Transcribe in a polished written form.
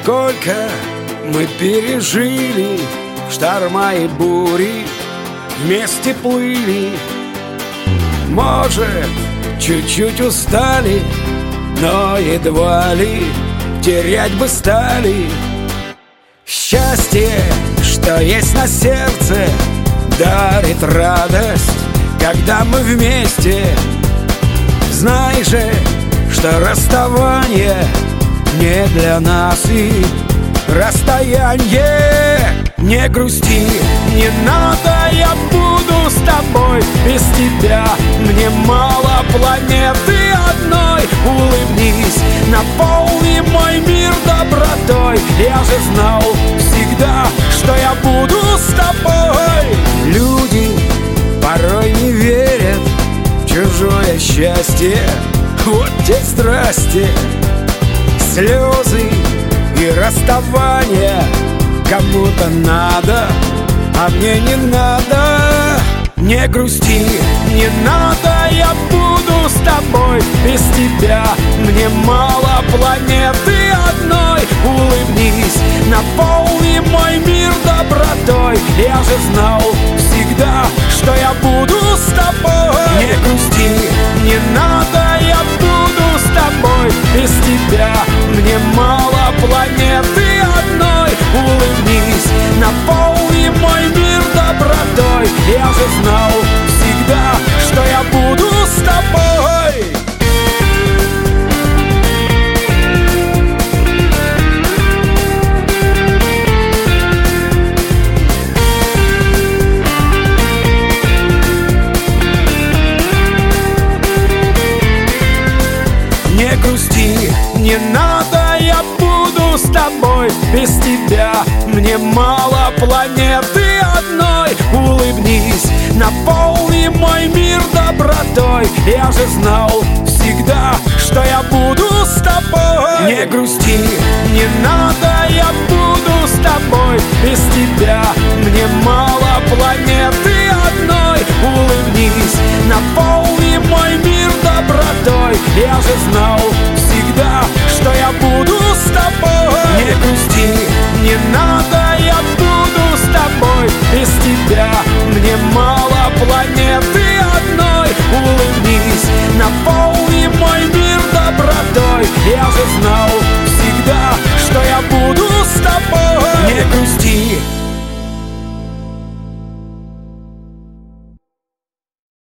Сколько мы пережили шторма и бури, вместе плыли. Может, чуть-чуть устали, но едва ли терять бы стали. Счастье, что есть на сердце, дарит радость, когда мы вместе. Знай же, что расставание не для нас и расстояние. Не грусти, не надо, я буду с тобой. Без тебя мне мало планеты одной. Улыбнись, наполни мой мир добротой. Я же знал всегда, что я буду с тобой. Люди порой не верят в чужое счастье. Вот те страсти, слезы и расставания. Кому-то надо, а мне не надо. Не грусти, не надо, я буду с тобой. Без тебя мне мало планеты одной. Улыбнись, наполни мой мир добротой. Я же знал всегда, что я буду с тобой. Не грусти, не надо, я буду с тобой. Без тебя мне мало планеты одной. Улыбнись, наполни мой мир добротой. Я же знал всегда, что я буду с тобой. Не грусти, не надо, я буду с тобой. Без тебя мне мало планеты одной. Улыбнись, наполни мой мир добротой. Я же знал всегда, что я буду с тобой. Не грусти, не надо, я буду с тобой. Без тебя мне мало планеты одной. Улыбнись, наполни